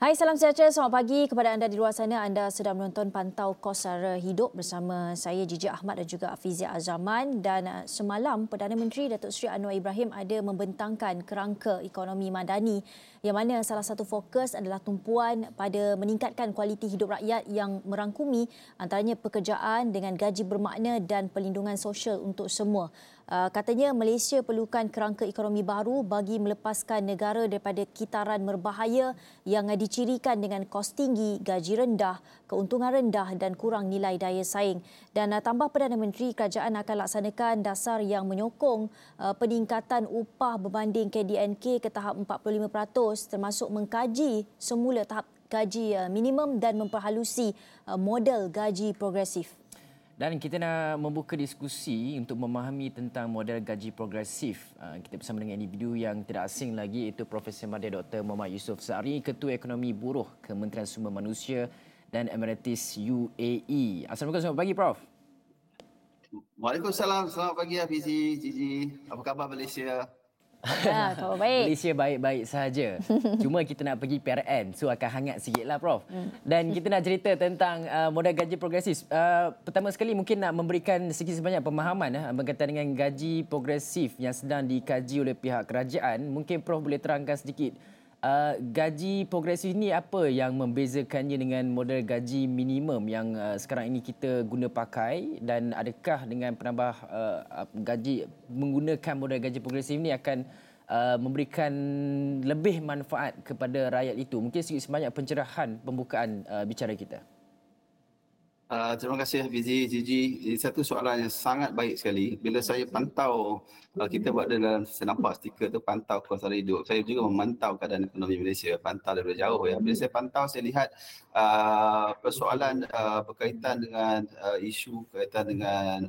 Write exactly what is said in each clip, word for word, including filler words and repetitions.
Hai, salam sejahtera. Selamat pagi kepada anda di luar sana. Anda sedang menonton Pantau Kos Sara Hidup bersama saya Gigi Ahmad dan juga Afizia Azaman. Dan uh, semalam Perdana Menteri Datuk Seri Anwar Ibrahim ada membentangkan kerangka ekonomi madani yang mana salah satu fokus adalah tumpuan pada meningkatkan kualiti hidup rakyat yang merangkumi antaranya pekerjaan dengan gaji bermakna dan perlindungan sosial untuk semua. Uh, katanya Malaysia perlukan kerangka ekonomi baru bagi melepaskan negara daripada kitaran berbahaya yang uh, dicirikan dengan kos tinggi, gaji rendah, keuntungan rendah dan kurang nilai daya saing. Dan uh, tambah Perdana Menteri, kerajaan akan laksanakan dasar yang menyokong uh, peningkatan upah berbanding K D N K ke tahap empat puluh lima peratus termasuk mengkaji semula tahap gaji uh, minimum dan memperhalusi uh, model gaji progresif. Dan kita nak membuka diskusi untuk memahami tentang model gaji progresif. Kita bersama dengan individu yang tidak asing lagi, iaitu Profesor Madya Doktor Muhammad Yusof Sari, Ketua Ekonomi Buruh Kementerian Sumber Manusia dan Emiratis U A E. Assalamualaikum, selamat pagi Prof. Waalaikumsalam, selamat pagi Hafizi, Gigi. Apa khabar Malaysia? Ya, khabar baik. Malaysia baik-baik sahaja. Cuma kita nak pergi P R N, so akan hangat sikitlah Prof. Hmm. Dan kita nak cerita tentang uh, modal gaji progresif. Uh, pertama sekali mungkin nak memberikan sedikit sebanyak pemahaman uh, berkaitan dengan gaji progresif yang sedang dikaji oleh pihak kerajaan. Mungkin Prof boleh terangkan sedikit uh, gaji progresif ini apa yang membezakannya dengan model gaji minimum yang uh, sekarang ini kita guna pakai, dan adakah dengan penambah uh, gaji menggunakan model gaji progresif ini akan Uh, memberikan lebih manfaat kepada rakyat itu? Mungkin sedikit sebanyak pencerahan pembukaan uh, bicara kita. Uh, terima kasih Hafizi, Gigi. Ini satu soalan yang sangat baik sekali. Bila saya pantau, uh, kita buat dalam, saya nampak stiker tu Pantau Kos Sara Hidup. Saya juga memantau keadaan ekonomi Malaysia, pantau daripada jauh ya. Bila saya pantau, saya lihat uh, persoalan uh, berkaitan dengan uh, isu berkaitan dengan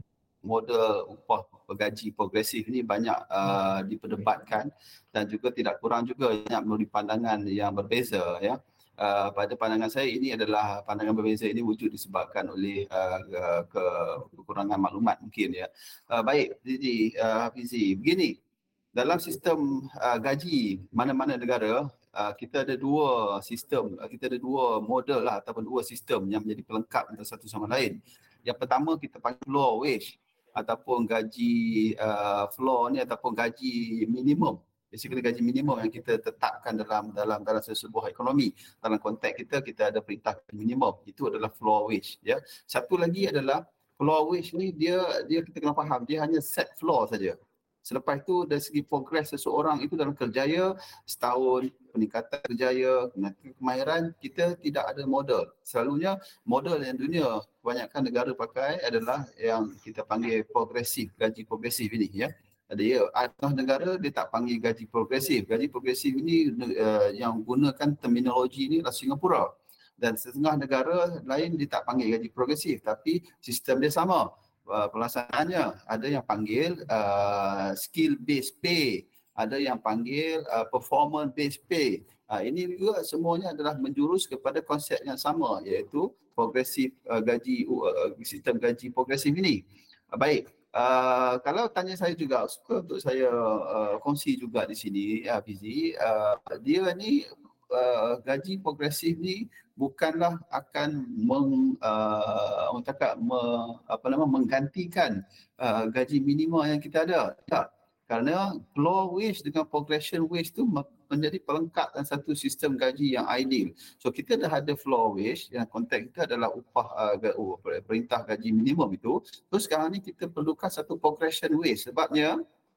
model upah gaji progresif ini banyak uh, diperdebatkan dan juga tidak kurang juga banyak menurut pandangan yang berbeza ya. Uh, pada pandangan saya ini adalah pandangan berbeza ini wujud disebabkan oleh uh, ke kekurangan maklumat mungkin ya. Uh, baik, jadi uh, Hafizi, begini, dalam sistem uh, gaji mana-mana negara uh, kita ada dua sistem, uh, kita ada dua model lah ataupun dua sistem yang menjadi pelengkap antara satu sama lain. Yang pertama kita panggil floor wage ataupun gaji uh, floor ni ataupun gaji minimum. Basically gaji minimum yang kita tetapkan dalam dalam dalam sebuah ekonomi. Dalam konteks kita kita ada perintah minimum. Itu adalah floor wage ya. Satu lagi adalah floor wage ni dia dia kita kena faham dia hanya set floor saja. Selepas itu dari segi progres seseorang itu dalam kerjaya setahun, peningkatan kerjaya, kemahiran, kita tidak ada model. Selalunya model yang dunia kebanyakan negara pakai adalah yang kita panggil progresif, gaji progresif ini ya. Dia ada negara dia tak panggil gaji progresif. Gaji progresif ini uh, yang gunakan terminologi ini adalah Singapura. Dan setengah negara lain dia tak panggil gaji progresif tapi sistem dia sama. Uh, pelaksanaannya ada yang panggil uh, skill based pay, ada yang panggil uh, performance based pay. Uh, ini juga semuanya adalah menjurus kepada konsep yang sama iaitu progresif uh, gaji uh, sistem gaji progresif ini. Uh, baik, uh, kalau tanya saya juga suka untuk saya uh, kongsi juga di sini ya Fizi, uh, dia ni uh, gaji progresif ni bukanlah akan meng, uh, orang cakap me, apa nama menggantikan uh, gaji minimum yang kita ada. Tak. Kerana floor wage dengan progression wage tu menjadi pelengkap dan satu sistem gaji yang ideal. So kita dah ada floor wage yang konteks kita adalah upah uh, perintah gaji minimum itu. Terus sekarang ni kita perlukan satu progression wage sebabnya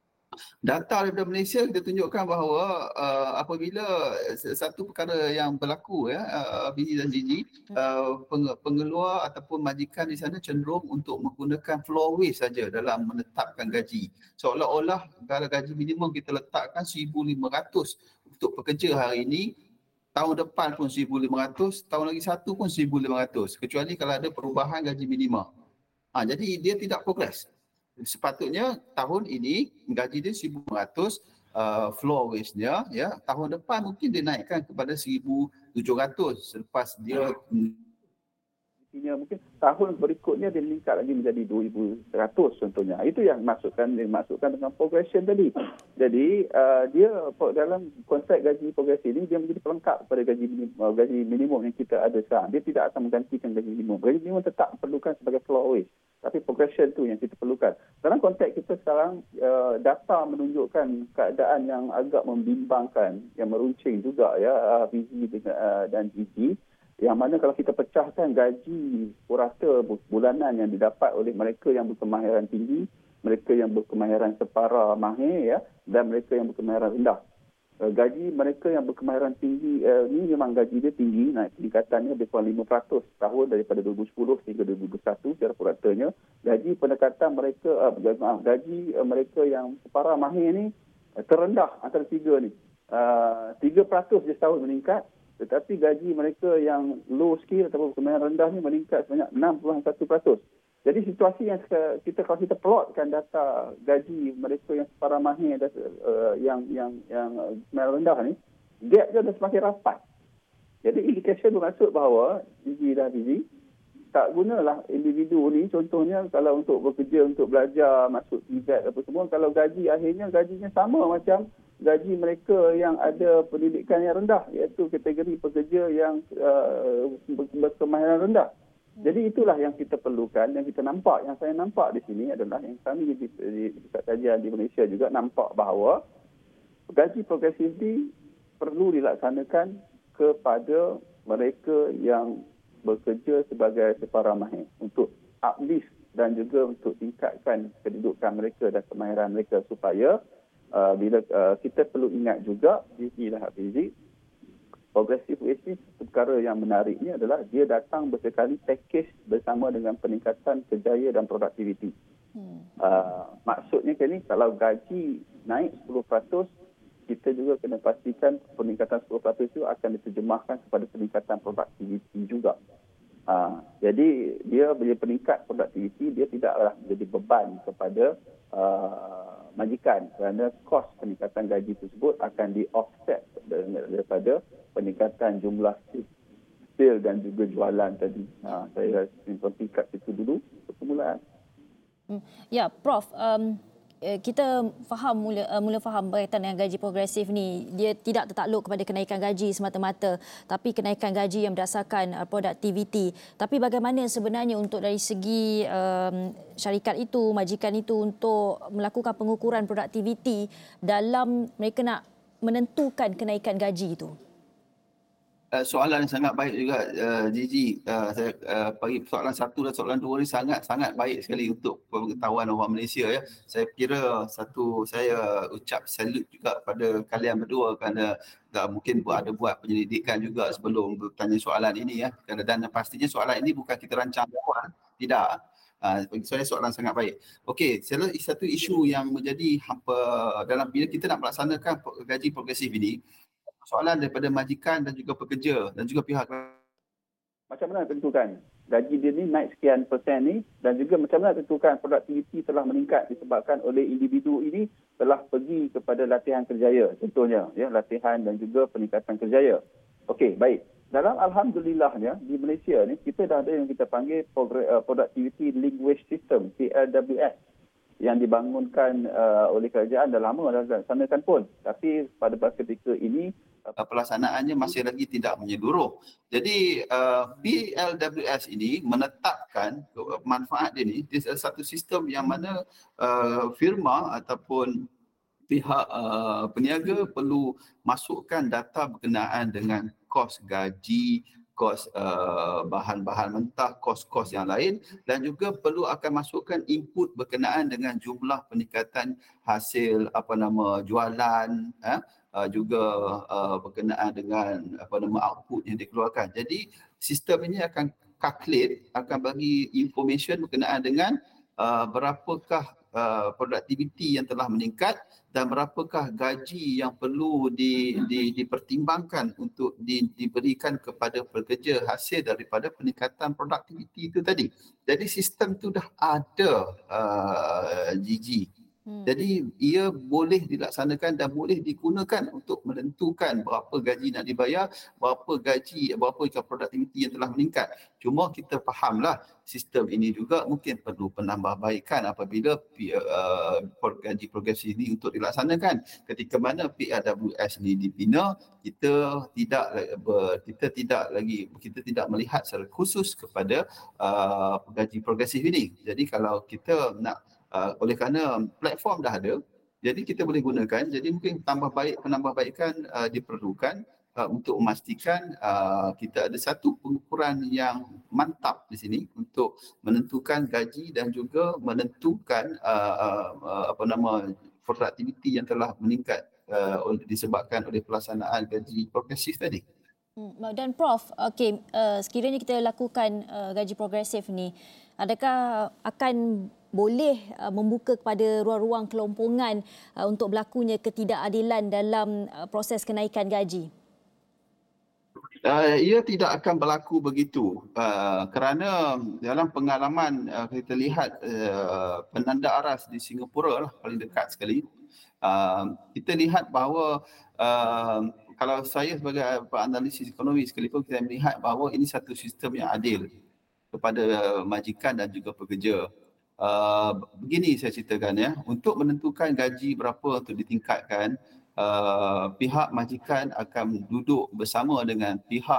data daripada Malaysia kita tunjukkan bahawa uh, apabila satu perkara yang berlaku ya uh, Bini dan Gigi, uh, pengeluar ataupun majikan di sana cenderung untuk menggunakan floor wage saja dalam menetapkan gaji. Seolah-olah kalau gaji minimum kita letakkan seribu lima ratus untuk pekerja hari ini, tahun depan pun seribu lima ratus, tahun lagi satu pun seribu lima ratus kecuali kalau ada perubahan gaji minimum. Ha, jadi dia tidak progres. Sepatutnya tahun ini gaji dia seribu lima ratus uh, floor wage dia ya, tahun depan mungkin dia naikkan kepada seribu tujuh ratus selepas dia produktivitinya mungkin tahun berikutnya dia meningkat lagi menjadi dua ribu seratus contohnya. Itu yang dimaksudkan dimaksudkan dengan progression tadi. Jadi uh, dia dalam konsep gaji progresif ini dia menjadi pelengkap kepada gaji minimum, uh, gaji minimum yang kita ada sekarang. Dia tidak akan menggantikan gaji minimum. Gaji minimum tetap perlukan sebagai floor wage. Tapi progression tu yang kita perlukan. Dalam konteks kita sekarang, uh, data menunjukkan keadaan yang agak membimbangkan, yang meruncing juga ya, uh, Fizi uh, dan Gigi. Yang mana kalau kita pecahkan gaji purata bulanan yang didapat oleh mereka yang berkemahiran tinggi, mereka yang berkemahiran separa mahir ya, dan mereka yang berkemahiran rendah. Uh, gaji mereka yang berkemahiran tinggi uh, ni memang gaji dia tinggi, naik peningkatannya lebih kurang lima peratus tahun daripada dua ribu sepuluh hingga dua ribu dua puluh satu secara puratanya. Gaji pendekatan mereka, uh, maaf, gaji uh, mereka yang separa mahir ni uh, terendah antara tiga ni. Uh, tiga peratus je setahun meningkat. Tetapi gaji mereka yang low skill ataupun berkemahiran rendah ni meningkat sebanyak enam puluh satu peratus. Jadi situasi yang kita kalau kita plotkan data gaji mereka yang separa mahir dan uh, yang yang yang berkemahiran rendah ni, gap dia dah semakin rapat. Jadi indication bermaksud bahawa Gigi dan Fizi tak gunalah individu ni, contohnya kalau untuk bekerja, untuk belajar, masuk T V E T apa semua, kalau gaji akhirnya gajinya sama macam gaji mereka yang ada pendidikan yang rendah, iaitu kategori pekerja yang uh, berkemahiran rendah. Jadi itulah yang kita perlukan, yang kita nampak, yang saya nampak di sini adalah yang kami di, di, di kajian di Malaysia juga nampak bahawa gaji progresif ini perlu dilaksanakan kepada mereka yang bekerja sebagai separa mahir untuk uplift dan juga untuk tingkatkan kedudukan mereka dan kemahiran mereka supaya Uh, bila uh, kita perlu ingat juga Gigi dan Hafizi, progressive wage ni perkara yang menariknya adalah dia datang bersekali package bersama dengan peningkatan kerjaya dan produktiviti. Hmm. Uh, maksudnya kan ni kalau gaji naik sepuluh peratus, kita juga kena pastikan peningkatan sepuluh peratus itu akan diterjemahkan kepada peningkatan produktiviti juga. Uh, jadi dia bila peningkat produktiviti, dia tidaklah menjadi beban kepada uh, majikan kerana kos peningkatan gaji tersebut akan di-offset daripada peningkatan jumlah sale dan juga jualan tadi. Ha, saya rasa tingkat itu dulu permulaan. Ya, Prof, um, kita faham mula mula faham berkaitan dengan gaji progresif ni, dia tidak tertakluk kepada kenaikan gaji semata-mata, tapi kenaikan gaji yang berdasarkan uh, produktiviti. Tapi bagaimana sebenarnya untuk dari segi um, syarikat itu, majikan itu untuk melakukan pengukuran produktiviti dalam mereka nak menentukan kenaikan gaji itu? Uh, soalan yang sangat baik juga uh, Gigi. Uh, saya uh, bagi soalan satu dan soalan dua ni sangat sangat baik sekali untuk pengetahuan orang Malaysia ya. Saya kira satu saya ucap salute juga pada kalian berdua kerana uh, mungkin ada buat penyelidikan juga sebelum bertanya soalan ini ya. Dan pastinya soalan ini bukan kita rancang awal, tidak. Uh, bagi saya soalan sangat baik. Okey, satu isu yang menjadi hampa dalam bila kita nak melaksanakan gaji progresif ini, soalan daripada majikan dan juga pekerja dan juga pihak. Macam mana tentukan gaji dia ni naik sekian persen ni, dan juga macam mana tentukan produktiviti telah meningkat disebabkan oleh individu ini telah pergi kepada latihan kerjaya, contohnya ya, latihan dan juga peningkatan kerjaya. Okey, baik. Dalam alhamdulillahnya di Malaysia ni kita dah ada yang kita panggil Productivity Linked Wage System, P L W S, yang dibangunkan uh, oleh kerajaan dah lama dah dilaksanakan pun, tapi pada ketika ini pelaksanaannya masih lagi tidak menyeluruh. Jadi uh, P L W S ini menetapkan uh, manfaat dia ni, dia satu sistem yang mana uh, firma ataupun pihak uh, peniaga perlu masukkan data berkenaan dengan kos gaji, kos uh, bahan-bahan mentah, kos-kos yang lain, dan juga perlu akan masukkan input berkenaan dengan jumlah peningkatan hasil apa nama jualan, eh? uh, juga uh, berkenaan dengan apa nama output yang dikeluarkan. Jadi sistem ini akan calculate, akan bagi information berkenaan dengan uh, berapakah uh, produktiviti yang telah meningkat dan berapakah gaji yang perlu di, di, dipertimbangkan untuk di, diberikan kepada pekerja hasil daripada peningkatan produktiviti itu tadi. Jadi sistem itu dah ada, uh, Gigi. Hmm. Jadi ia boleh dilaksanakan dan boleh digunakan untuk menentukan berapa gaji nak dibayar, berapa gaji, berapa produktiviti yang telah meningkat. Cuma kita fahamlah sistem ini juga mungkin perlu penambahbaikan apabila uh, gaji progresif ini untuk dilaksanakan. Ketika mana P R W S ini dibina, kita tidak kita tidak lagi kita tidak melihat secara khusus kepada uh, gaji progresif ini. Jadi kalau kita nak Uh, oleh kerana platform dah ada, jadi kita boleh gunakan. Jadi mungkin tambah baik penambahbaikan uh, diperlukan uh, untuk memastikan uh, kita ada satu pengukuran yang mantap di sini untuk menentukan gaji dan juga menentukan uh, uh, uh, apa nama produktiviti yang telah meningkat uh, disebabkan oleh pelaksanaan gaji progresif tadi. Hmm, dan Prof, okay, uh, sekiranya kita lakukan uh, gaji progresif ni, adakah akan boleh uh, membuka kepada ruang-ruang kelompongan uh, untuk berlakunya ketidakadilan dalam uh, proses kenaikan gaji? Uh, ia tidak akan berlaku begitu uh, kerana dalam pengalaman uh, kita lihat uh, penanda aras di Singapura lah paling dekat sekali. Uh, kita lihat bahawa uh, kalau saya sebagai analisis ekonomi sekalipun, kita melihat bahawa ini satu sistem yang adil kepada majikan dan juga pekerja. Uh, begini saya ceritakan ya, untuk menentukan gaji berapa untuk ditingkatkan, uh, pihak majikan akan duduk bersama dengan pihak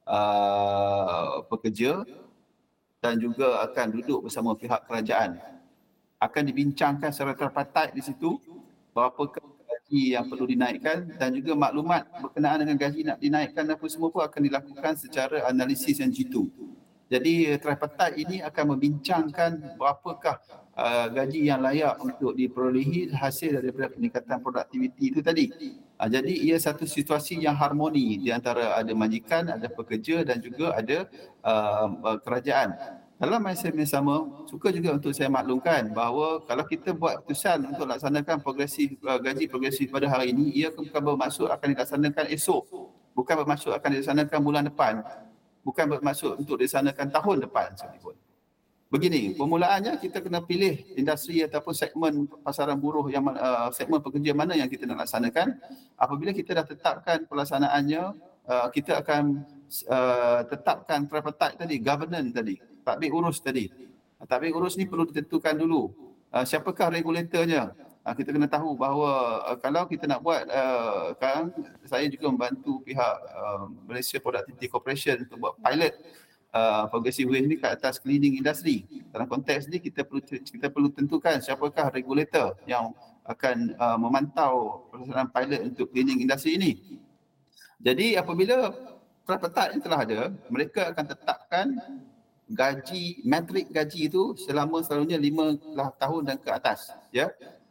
uh, pekerja dan juga akan duduk bersama pihak kerajaan. Akan dibincangkan secara terpatat di situ berapa gaji yang perlu dinaikkan dan juga maklumat berkenaan dengan gaji nak dinaikkan apa semua pun akan dilakukan secara analisis yang jitu. Jadi tripartite ini akan membincangkan berapakah uh, gaji yang layak untuk diperolehi hasil daripada peningkatan produktiviti itu tadi. Uh, jadi ia satu situasi yang harmoni di antara ada majikan, ada pekerja dan juga ada uh, uh, kerajaan. Dalam masa yang sama, suka juga untuk saya maklumkan bahawa kalau kita buat keputusan untuk laksanakan progresif uh, gaji progresif pada hari ini, ia bukan bermaksud akan dilaksanakan esok, bukan bermaksud akan dilaksanakan bulan depan, bukan bermaksud untuk dilaksanakan tahun depan sekalipun. Begini, permulaannya kita kena pilih industri ataupun segmen pasaran buruh yang uh, segmen pekerja mana yang kita nak laksanakan. Apabila kita dah tetapkan pelaksanaannya, uh, kita akan uh, tetapkan tripartite tadi, governance tadi, tadbir urus tadi. Tadbir urus ni perlu ditentukan dulu. Uh, siapakah regulatornya? Uh, kita kena tahu bahawa uh, kalau kita nak buat, uh, sekarang saya juga membantu pihak uh, Malaysia Productivity Corporation untuk buat pilot uh, progressive wage ni ke atas cleaning industry. Dalam konteks ni kita perlu kita perlu tentukan siapakah regulator yang akan uh, memantau pelaksanaan pilot untuk cleaning industry ini. Jadi apabila tripartite ini telah ada, mereka akan tetapkan gaji, metrik gaji itu selama selalunya lima tahun dan ke atas, ya.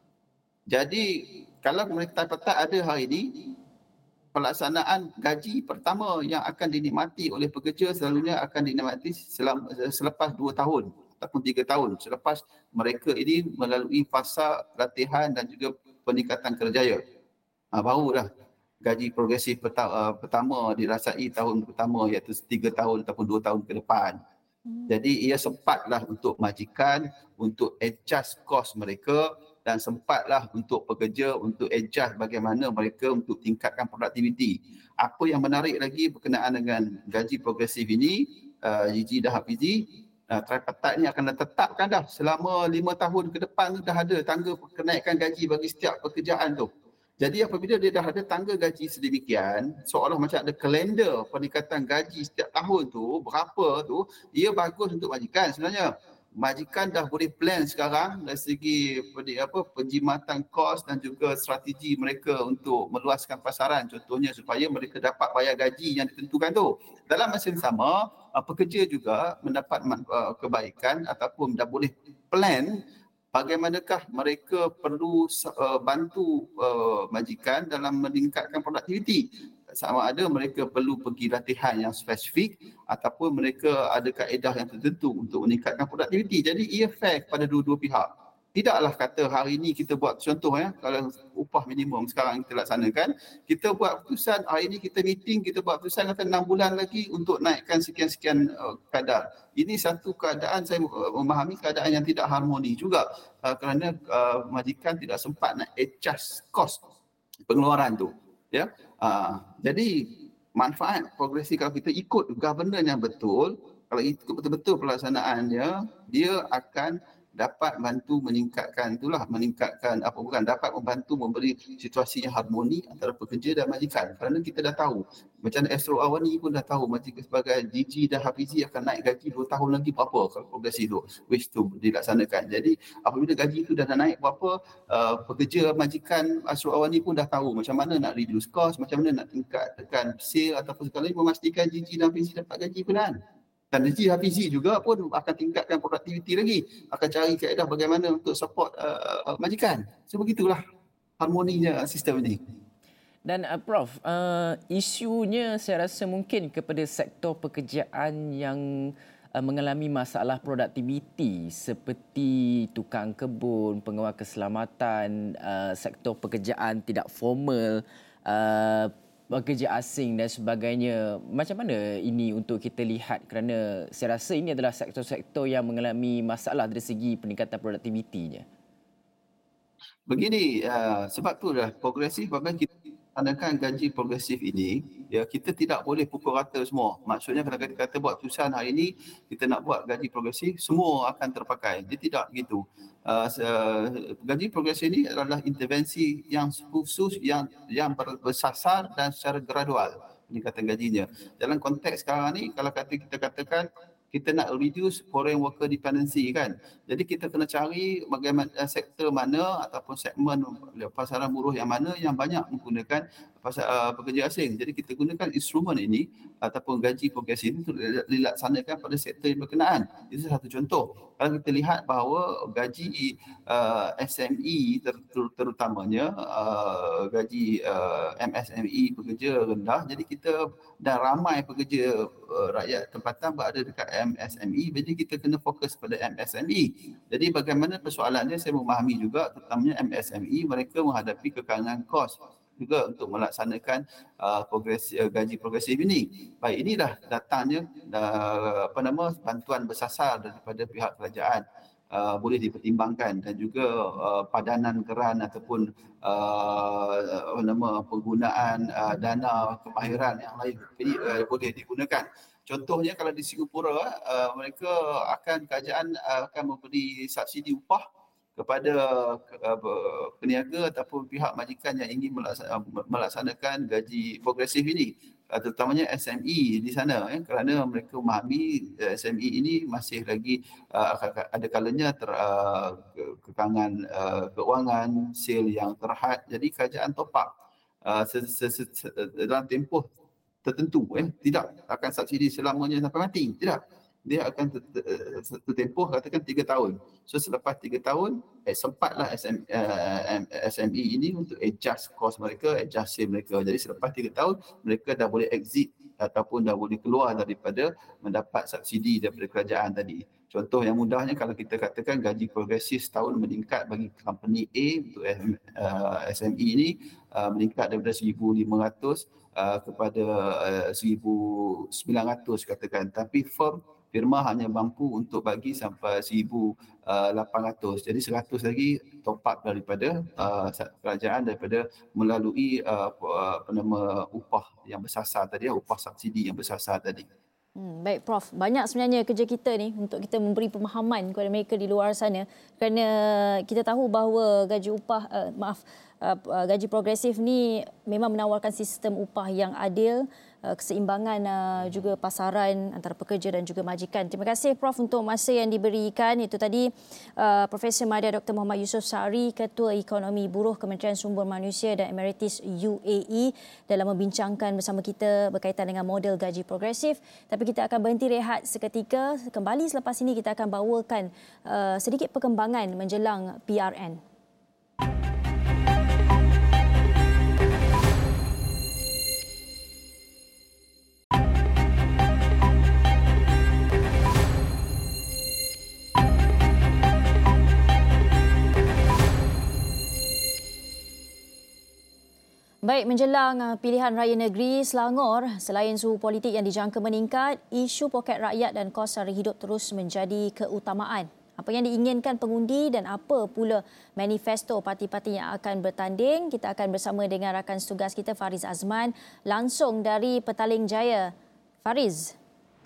Jadi kalau mereka tripartite ada hari ini, pelaksanaan gaji pertama yang akan dinikmati oleh pekerja selalunya akan dinikmati selama, selepas dua tahun ataupun tiga tahun selepas mereka ini melalui fasa latihan dan juga peningkatan kerjaya. Ha, barulah gaji progresif pertama, pertama dirasai tahun pertama iaitu tiga tahun ataupun dua tahun ke depan. Jadi ia sempatlah untuk majikan untuk adjust kos mereka dan sempatlah untuk pekerja untuk adjust bagaimana mereka untuk tingkatkan produktiviti. Apa yang menarik lagi berkenaan dengan gaji progresif ini, uh, Gigi dan Hafizi, uh, tripartite ini akan ditetapkan dah selama lima tahun ke depan dah ada tangga kenaikan gaji bagi setiap pekerjaan tu. Jadi apabila dia dah ada tangga gaji sedemikian, seolah macam ada kalender peningkatan gaji setiap tahun tu, berapa tu, ia bagus untuk majikan sebenarnya. Majikan dah boleh plan sekarang dari segi apa penjimatan kos dan juga strategi mereka untuk meluaskan pasaran, contohnya supaya mereka dapat bayar gaji yang ditentukan tu. Dalam masa yang sama, pekerja juga mendapat kebaikan ataupun dah boleh plan bagaimanakah mereka perlu uh, bantu uh, majikan dalam meningkatkan produktiviti. Sama ada mereka perlu pergi latihan yang spesifik ataupun mereka ada kaedah yang tertentu untuk meningkatkan produktiviti. Jadi ia fair kepada dua-dua pihak. tidaklah kata hari ini kita buat contoh ya, kalau upah minimum sekarang kita laksanakan, kita buat keputusan hari ini kita meeting, kita buat keputusan kata enam bulan lagi untuk naikkan sekian-sekian uh, kadar. Ini satu keadaan saya memahami keadaan yang tidak harmoni juga uh, kerana uh, majikan tidak sempat nak adjust cost pengeluaran tu. Ya, uh, jadi manfaat progresif kalau kita ikut governance yang betul, kalau ikut betul-betul pelaksanaannya, dia akan dapat bantu meningkatkan itulah meningkatkan apa bukan dapat membantu memberi situasi yang harmoni antara pekerja dan majikan. Kerana kita dah tahu macam Astro Awani pun dah tahu majikan sebagai D G dan Hafizi akan naik gaji dua tahun lagi berapa kalau progresif tu which tu dilaksanakan. Jadi apabila gaji tu dah naik berapa, uh, pekerja majikan Astro Awani pun dah tahu macam mana nak reduce cost, macam mana nak tingkatkan sale ataupun segala memastikan D G dan Hafizi dapat gaji pelan. Dan D G Hafizi juga pun akan tingkatkan produktiviti lagi, akan cari kaedah bagaimana untuk support uh, majikan. So begitulah harmoninya sistem ini. Dan uh, Prof, uh, isunya saya rasa mungkin kepada sektor pekerjaan yang uh, mengalami masalah produktiviti seperti tukang kebun, pengawal keselamatan, uh, sektor pekerjaan tidak formal, uh, pekerja asing dan sebagainya. Macam mana ini untuk kita lihat, kerana saya rasa ini adalah sektor-sektor yang mengalami masalah dari segi peningkatan produktivitinya. Begini, uh, sebab tu dah progresif, bahkan kita tandangkan gaji progresif ini, ya kita tidak boleh pukul rata semua. Maksudnya kalau kita kata buat keputusan hari ini, kita nak buat gaji progresif, semua akan terpakai. Dia tidak begitu. Uh, gaji progresif ini adalah intervensi yang khusus, yang yang bersasar dan secara gradual peningkatan gajinya. Dalam konteks sekarang ni, kalau kata kita katakan kita nak reduce foreign worker dependency kan. Jadi kita kena cari bagaimana sektor mana ataupun segmen pasaran buruh yang mana yang banyak menggunakan pasal uh, pekerja asing. Jadi kita gunakan instrumen ini ataupun gaji progresif itu dilaksanakan pada sektor yang berkenaan. Itu satu contoh. Kalau kita lihat bahawa gaji uh, S M E ter, ter, terutamanya uh, gaji uh, M S M E pekerja rendah, jadi kita dah ramai pekerja uh, rakyat tempatan berada dekat M S M E, jadi kita kena fokus pada M S M E. Jadi bagaimana persoalannya saya memahami juga, terutamanya M S M E mereka menghadapi kekangan kos juga untuk melaksanakan uh, progresif, uh, gaji progresif ini. Baik, ini dah datangnya uh, apa nama bantuan bersasar daripada pihak kerajaan. Uh, boleh dipertimbangkan, dan juga uh, padanan keran ataupun uh, apa nama penggunaan uh, dana kemahiran yang lain ini, uh, boleh digunakan. Contohnya kalau di Singapura, uh, mereka akan kerajaan uh, akan memberi subsidi upah kepada uh, peniaga ataupun pihak majikan yang ingin melaksanakan gaji progresif ini, uh, terutamanya S M E di sana, eh, kerana mereka memahami uh, S M E ini masih lagi uh, ada kalanya ter, uh, kekangan uh, keuangan, sale yang terhad, jadi kerajaan top up uh, dalam tempoh tertentu, eh, tidak akan subsidi selamanya sampai mati, tidak. Dia akan satu tempoh katakan tiga tahun. So selepas tiga tahun, eh, sempatlah S M, uh, S M E ini untuk adjust cost mereka, adjust sale mereka. Jadi selepas tiga tahun, mereka dah boleh exit ataupun dah boleh keluar daripada mendapat subsidi daripada kerajaan tadi. Contoh yang mudahnya, kalau kita katakan gaji progresif setahun meningkat bagi company A untuk uh, S M E ini, uh, meningkat daripada seribu lima ratus uh, kepada uh, seribu sembilan ratus katakan. Tapi firm firma hanya mampu untuk bagi sampai seribu lapan ratus. Jadi seratus lagi top up daripada uh, kerajaan daripada melalui uh, apa nama upah yang bersasar tadi, upah subsidi yang bersasar tadi. Hmm, baik Prof, banyak sebenarnya kerja kita ni untuk kita memberi pemahaman kepada mereka di luar sana, kerana kita tahu bahawa gaji upah uh, maaf uh, gaji progresif ni memang menawarkan sistem upah yang adil, uh, keseimbangan uh, juga pasaran antara pekerja dan juga majikan. Terima kasih Prof untuk masa yang diberikan. Itu tadi uh, Profesor Madya Doktor Muhammad Yusof Sari, Ketua Ekonomi Buruh Kementerian Sumber Manusia dan Emeritus U A E, dalam membincangkan bersama kita berkaitan dengan model gaji progresif. Tapi kita akan berhenti rehat seketika. Kembali selepas ini kita akan bawakan uh, sedikit perkembangan menjelang P R N. Baik, menjelang uh, pilihan raya negeri Selangor, selain suhu politik yang dijangka meningkat, isu poket rakyat dan kos sara hidup terus menjadi keutamaan. Apa yang diinginkan pengundi dan apa pula manifesto parti-parti yang akan bertanding? Kita akan bersama dengan rakan setugas kita Fariz Azman langsung dari Petaling Jaya. Fariz.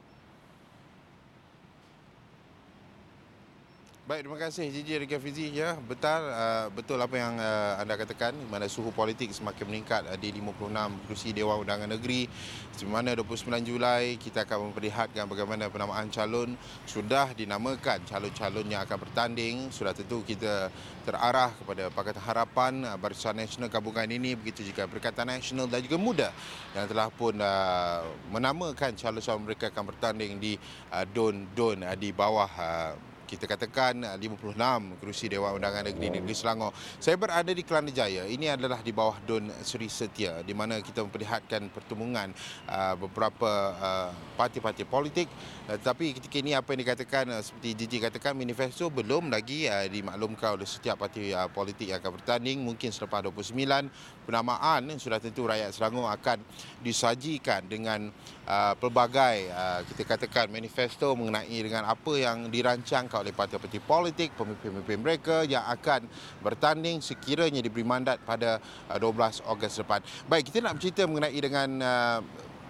Baik, terima kasih Gigi dan Fizi. Ya, betul uh, betul apa yang uh, anda katakan, di mana suhu politik semakin meningkat uh, di lima puluh enam kerusi Dewan Undangan Negeri. Di mana dua puluh sembilan Julai kita akan memperlihatkan bagaimana penamaan calon sudah dinamakan calon-calon yang akan bertanding. Sudah tentu kita terarah kepada Pakatan Harapan, uh, Barisan Nasional Gabungan ini, begitu juga Perikatan Nasional dan juga Muda yang telah pun uh, menamakan calon-calon mereka akan bertanding di uh, don-don uh, di bawah uh, kita katakan lima puluh enam kerusi Dewan Undangan Negeri Negeri Selangor. Saya berada di Kelana Jaya. Ini adalah di bawah Don Seri Setia, di mana kita memperlihatkan pertemuan uh, beberapa uh, parti-parti politik. Uh, tapi ketika ini apa yang dikatakan, uh, seperti Gigi katakan, manifesto belum lagi uh, dimaklumkan oleh setiap parti uh, politik yang akan bertanding. Mungkin selepas dua puluh sembilan, penamaan sudah tentu rakyat Selangor akan disajikan dengan uh, pelbagai uh, kita katakan manifesto mengenai dengan apa yang dirancangkan oleh parti-parti politik, pemimpin-pemimpin mereka yang akan bertanding sekiranya diberi mandat pada dua belas Ogos depan. Baik, kita nak bercerita mengenai dengan uh,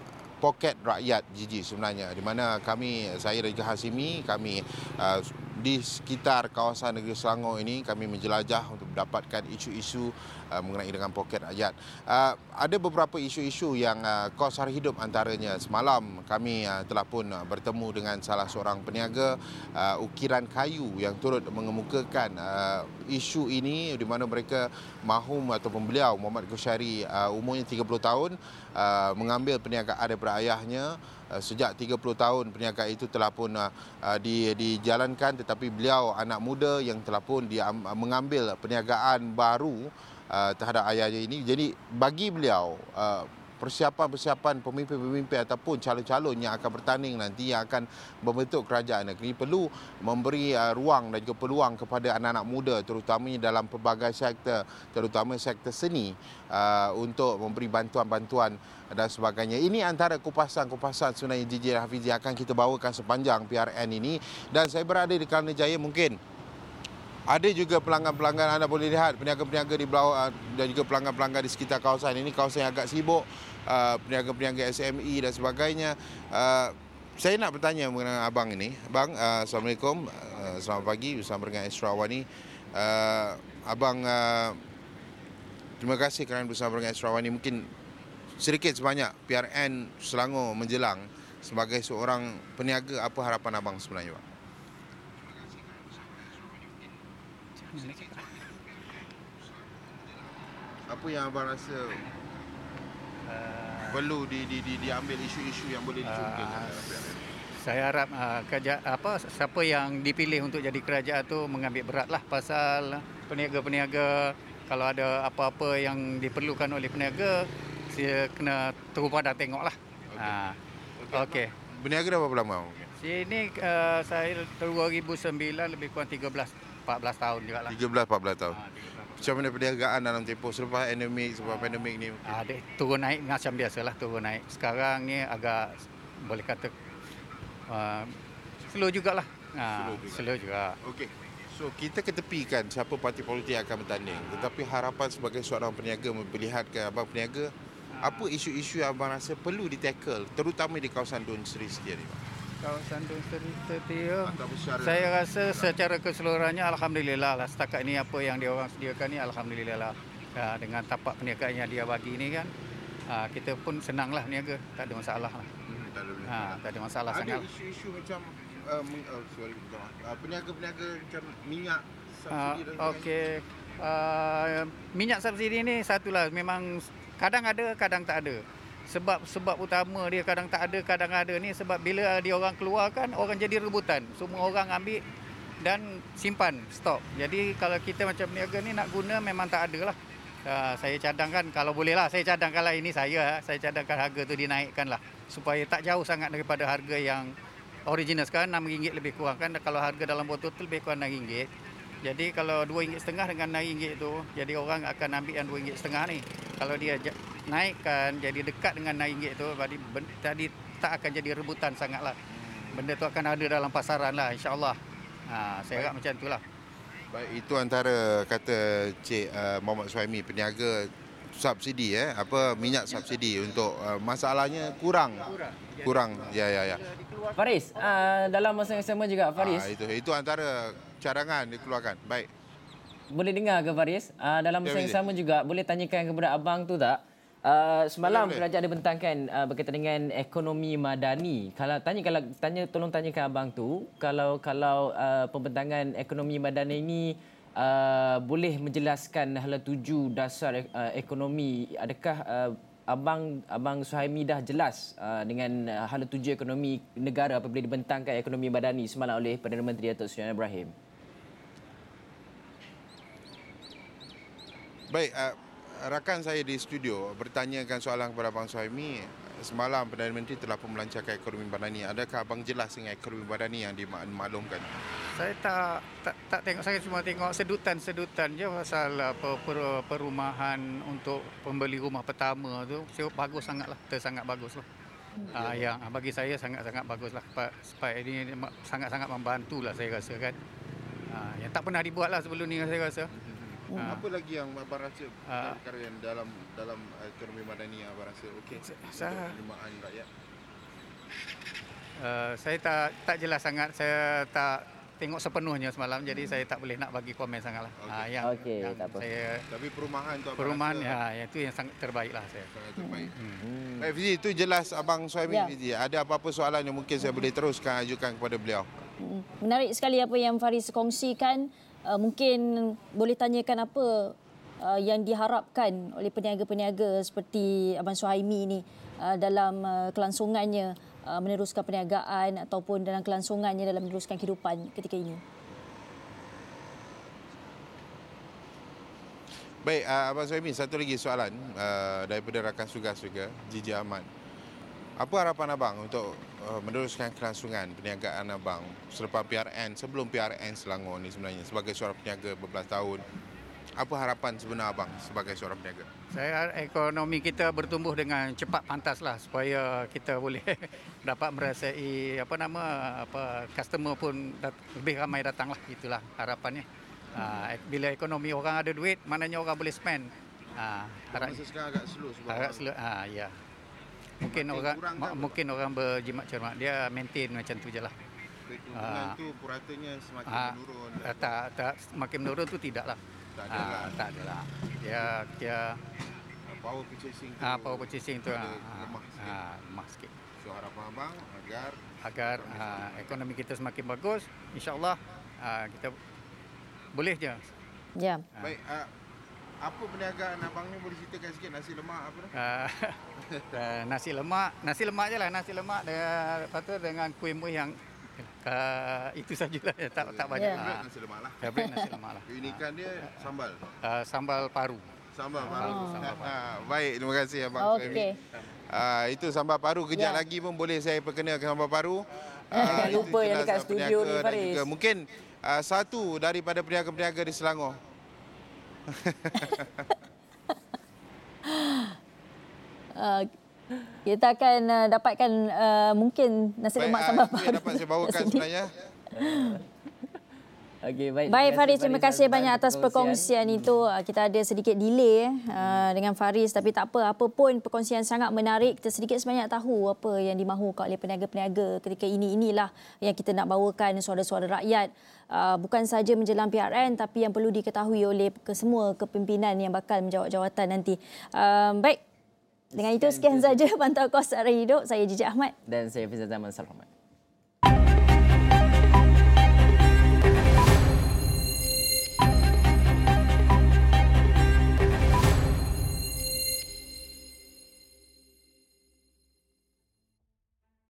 poket rakyat Gigi sebenarnya, di mana kami, saya dan juga Hasimi, kami uh, di sekitar kawasan negeri Selangor ini kami menjelajah untuk mendapatkan isu-isu uh, mengenai dengan poket rakyat. Uh, ada beberapa isu-isu yang uh, kos sara hidup antaranya. Semalam kami uh, telah pun uh, bertemu dengan salah seorang peniaga uh, ukiran kayu yang turut mengemukakan uh, isu ini, di mana mereka mahu ataupun beliau Muhammad Qusyari uh, umurnya tiga puluh tahun uh, mengambil perniagaan daripada ayahnya. Uh, sejak tiga puluh tahun perniagaan itu telah pun uh, uh, di, dijalankan, tetapi beliau anak muda yang telah pun dia um, mengambil perniagaan baru uh, terhadap ayahnya ini. Jadi bagi beliau uh, persiapan-persiapan pemimpin-pemimpin ataupun calon-calon yang akan bertanding nanti yang akan membentuk kerajaan negeri perlu memberi uh, ruang dan juga peluang kepada anak-anak muda, terutamanya dalam pelbagai sektor, terutama sektor seni, uh, untuk memberi bantuan-bantuan dan sebagainya. Ini antara kupasan-kupasan sebenarnya Gigi dan Hafizi akan kita bawakan sepanjang P R N ini. Dan saya berada di Kelana Jaya, mungkin ada juga pelanggan-pelanggan, anda boleh lihat peniaga-peniaga di bawah dan juga pelanggan-pelanggan di sekitar kawasan ini. Kawasan yang agak sibuk, uh, peniaga-peniaga S M E dan sebagainya. Uh, saya nak bertanya mengenai abang ini. Abang, uh, Assalamualaikum. Uh, selamat pagi bersama dengan Astro Awani. Uh, abang, uh, terima kasih kerana bersama dengan Astro Awani. Mungkin sedikit sebanyak P R N Selangor menjelang, sebagai seorang peniaga, apa harapan abang sebenarnya, Pak? Apa yang abang rasa uh, perlu di, di, di, diambil isu-isu yang boleh dicungkilkan dalam P R N? Saya harap uh, kerja, apa, siapa yang dipilih untuk jadi kerajaan tu mengambil beratlah pasal peniaga-peniaga. Kalau ada apa-apa yang diperlukan oleh peniaga, dia kena terus pada tengoklah. Okey. Ha. Okey. Okay. Berniaga dah berapa lama? Sini uh, saya dua ribu sembilan, lebih kurang tiga belas empat belas tahun juga lah. tiga belas empat belas tahun. Ha, tiga belas. Macam mana perniagaan dalam tempoh selepas endemik, selepas pandemik ni? Ah, dia turun naik macam biasalah, turun naik. Sekarang ni agak boleh kata uh, slow jugalah. Ha, slow juga. Slow juga. Okey. So kita ketepikan siapa parti politik yang akan bertanding, tetapi harapan sebagai seorang peniaga memperlihatkan abang peniaga, apa isu-isu yang abang rasa perlu ditackle, terutama di kawasan Don Seri Setia ni, Pak? Kawasan Don Seri Setia, saya rasa secara keseluruhannya alhamdulillah lah. Setakat ini apa yang dia orang sediakan ni alhamdulillah lah. Ya, dengan tapak perniagaan yang dia bagi ni kan, kita pun senanglah niaga, tak ada masalah lah. Hmm, tak ada, ha, tak ada masalah ada sangat. Ada isu-isu macam uh, oh, sorry, uh, peniaga-peniaga macam minyak subsidi dan uh, Okey, uh, minyak subsidi ni satulah, memang kadang ada, kadang tak ada. Sebab sebab utama dia kadang tak ada, kadang ada ni sebab bila dia orang keluarkan, orang jadi rebutan. Semua orang ambil dan simpan stok. Jadi kalau kita macam peniaga ni nak guna memang tak ada lah. Uh, saya cadangkan, kalau boleh lah, saya cadangkanlah ini saya, saya cadangkan harga tu dinaikkan lah. Supaya tak jauh sangat daripada harga yang original. Sekarang enam ringgit lebih kurang kan. Kalau harga dalam botol tu lebih kurang enam ringgit. Jadi kalau dua ringgit setengah dengan enam ringgit tu, jadi orang akan ambil yang dua ringgit setengah ni. Kalau dia naikkan jadi dekat dengan enam ringgit tu, tadi, tadi tak akan jadi rebutan sangatlah. Benda tu akan ada dalam pasaran lah, insya-Allah. Ha, saya harap macam itulah. Baik, itu antara kata Cik uh, Muhammad Suhaimi, peniaga subsidi eh apa minyak subsidi untuk uh, masalahnya kurang. Kurang. Ya ya ya. Faris, uh, dalam masa yang sama juga Faris. Ah, itu itu antara cadangan dikeluarkan. Baik. Boleh dengar ke Faris? Uh, dalam masa Ya, yang sama juga boleh tanyakan kepada abang tu tak? Uh, semalam Boleh, boleh. kerajaan ada bentangkan uh, berkaitan dengan ekonomi madani. Kalau tanya kalau tanya tolong tanyakan abang tu kalau kalau uh, pembentangan ekonomi madani ini uh, boleh menjelaskan hala tuju dasar uh, ekonomi, adakah uh, abang abang Suhaimi dah jelas uh, dengan uh, hala tuju ekonomi negara apabila dibentangkan ekonomi madani semalam oleh Perdana Menteri Datuk Seri Anwar Ibrahim? Baik, uh, rakan saya di studio bertanyakan soalan kepada Abang Suhaimi. Semalam Perdana Menteri telah pun melancarkan ekonomi madani. Adakah abang jelas dengan ekonomi madani yang dimaklumkan? Saya tak tak, tak tengok, saya cuma tengok sedutan-sedutan je pasal apa, per, perumahan untuk pembeli rumah pertama tu. Saya bagus sangatlah, tersangat baguslah. Ah, yang bagi saya sangat-sangat baguslah. Supaya ini sangat-sangat membantulah saya rasa kan. Ah, yang tak pernah dibuatlah sebelum ni saya rasa. Hmm. Apa lagi yang abang rasa Ah. perkara yang dalam dalam ekonomi madani yang abang rasa okey untuk Saya- penerimaan rakyat? Uh, saya tak tak jelas sangat, saya tak tengok sepenuhnya semalam, jadi saya tak boleh nak bagi komen sangatlah. Okey. Ah, yang, Okey, yang tak apa. saya Tapi perumahan tu abang perumahan rasa ya, yang itu yang sangat terbaiklah saya. sangat terbaik. Hmm. Baik Fizi, itu jelas abang Suhaimi. Ya. Fizi, ada apa-apa soalan yang mungkin saya boleh teruskan ajukan kepada beliau? Mm, menarik sekali apa yang Faris kongsikan. Uh, mungkin boleh tanyakan apa uh, yang diharapkan oleh peniaga-peniaga seperti Abang Suhaimi ini uh, dalam uh, kelangsungannya uh, meneruskan perniagaan ataupun dalam kelangsungannya dalam meneruskan kehidupan ketika ini. Baik, uh, Abang Suhaimi, satu lagi soalan uh, daripada rakan tugas juga, Gigi Ahmad. Apa harapan abang untuk uh, meneruskan kelangsungan perniagaan abang selepas P R N, sebelum P R N Selangor ni sebenarnya sebagai seorang peniaga berbelas tahun? Apa harapan sebenar abang sebagai seorang peniaga? Saya harap ekonomi kita bertumbuh dengan cepat pantaslah supaya kita boleh dapat merasai apa nama apa customer pun dat- lebih ramai datanglah, itulah harapannya. Ah, bila ekonomi orang ada duit, maknanya orang boleh spend. Ah, harap Masa sekarang agak slow sebab harap orang- sel- ah ya. Mungkin Makin orang kurang ke ma- apa? mungkin orang berjimat cermat, dia maintain macam tu je lah. keuntungan Ah. tu puratanya semakin Ah, menurun. eh, tak tak semakin menurun tu tidaklah. Tak ada lah. Ah, tak adalah. Dia dia Power purchasing tu. ah, power purchasing tu ada ah, lemah sikit. ah, lemah sikit. So harapan abang agar Agar ah, ekonomi kita semakin bagus, insya-Allah ah, kita boleh je. Ya. baik, uh, apa perniagaan abang ni boleh ceritakan sikit, nasi lemak apa tu? Ah, ah, nasi lemak, nasi lemak je lah, nasi lemak dengan lepas tu dengan kuih-muih yang ah, itu sajalah, tak tak banyak. Ya. Favorite Ah, nasi lemak lah. favorite nasi lemak lah. Keunikan dia sambal. Ah, sambal paru. Sambal Oh. paru. Ah, baik, terima kasih abang. Okey. Suhaimi. Ah, itu sambal paru. Kejap Ya. lagi pun boleh saya perkenalkan sambal paru. Jangan itu lupa yang jelas, dekat ah, studio ni, peniaga dan Faris. juga mungkin ah, satu daripada peniaga-peniaga di Selangor. Uh, kita akan uh, dapatkan uh, mungkin nasi Baik, lemak ah, sambal itu yang paru dapat saya bawakan kat sini. sebenarnya. Okey, baik. Baik Faris, terima kasih banyak atas perkongsian. perkongsian itu. Uh, Kita ada sedikit delay eh, uh, dengan Faris, tapi tak apa. Apa pun perkongsian sangat menarik. Kita sedikit sebanyak tahu apa yang dimahukan oleh peniaga-peniaga ketika ini. Inilah yang kita nak bawakan suara-suara rakyat. Uh, bukan saja menjelang P R N, tapi yang perlu diketahui oleh kesemua kepimpinan yang bakal menjawat jawatan nanti. Uh, baik, dengan itu sekian saja Pantau Kos Sara Hidup. Saya Jijak Ahmad. Dan saya Fiza Zaman. Selamat.